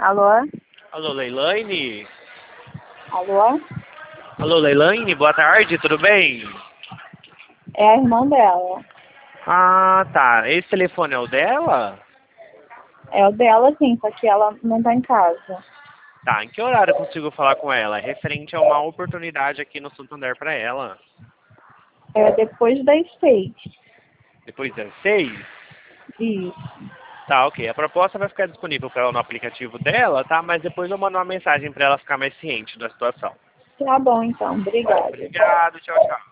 Alô? Alô, Leilane? Alô? Alô, Leilane, boa tarde, tudo bem? É a irmã dela. Ah, tá. Esse telefone é o dela? É o dela, sim, só que ela não tá em casa. Tá, em que horário eu consigo falar com ela? É referente a uma oportunidade aqui no Santander pra ela. É depois das 6. Depois das 6? Isso. Tá, ok. A proposta vai ficar disponível para ela no aplicativo dela, tá? Mas depois eu mando uma mensagem para ela ficar mais ciente da situação. Tá bom, então. Obrigada. Obrigado, tchau, tchau.